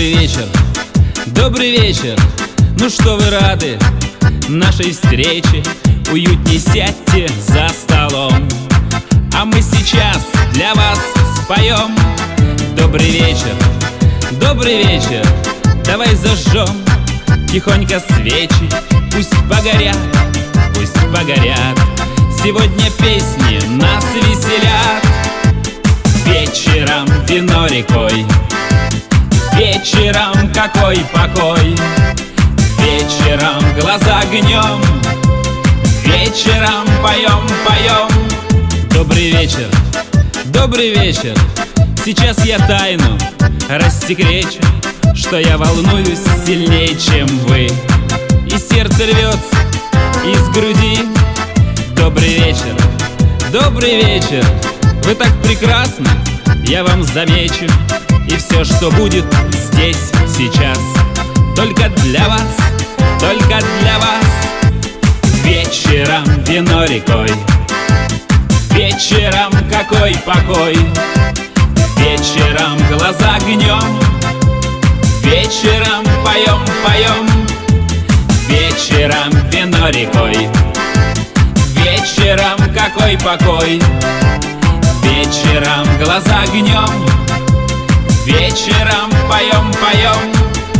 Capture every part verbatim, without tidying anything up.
Добрый вечер, добрый вечер. Ну что вы рады нашей встрече? Уютней сядьте за столом, а мы сейчас для вас споем. Добрый вечер, добрый вечер. Давай зажжем тихонько свечи, пусть погорят, пусть погорят. Сегодня песни нас веселят. Вечером вино рекой, вечером какой покой. Вечером глаза огнем, вечером поем, поем. Добрый вечер, добрый вечер. Сейчас я тайну рассекречу, что я волнуюсь сильнее, чем вы, и сердце рвется из груди. Добрый вечер, добрый вечер. Вы так прекрасны, я вам замечу. И все, что будет здесь, сейчас, только для вас, только для вас. Вечером вино рекой, вечером какой покой. Вечером глаза огнем, вечером поем, поем. Вечером вино рекой, вечером какой покой. Вечером глаза огнем, вечером поем, поем.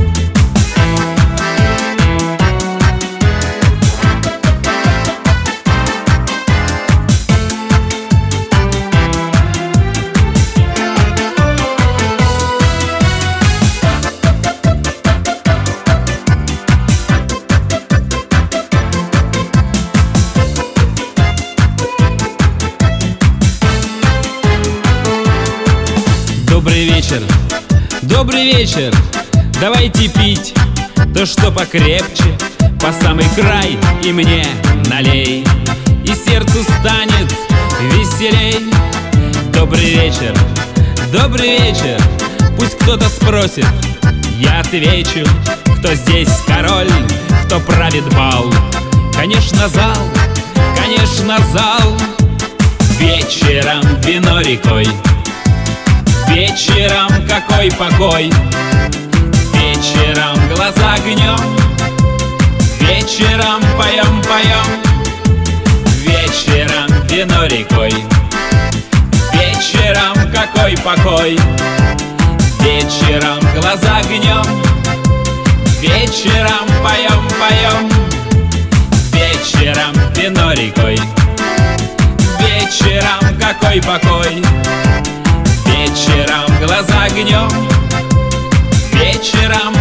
Добрый вечер, добрый вечер. Давайте пить то, что покрепче, по самый край и мне налей, и сердцу станет веселей. Добрый вечер, добрый вечер. Пусть кто-то спросит, я отвечу, кто здесь король, кто правит бал. Конечно, зал, конечно, зал. Вечером вино рекой, вечером какой покой. Вечером глаза огнем, вечером поем, поем. Вечером вино рекой, вечером какой покой. Вечером глаза огнем, вечером поем, поем. Вечером вино рекой, вечером какой покой. Вечером глаза огнем, вечером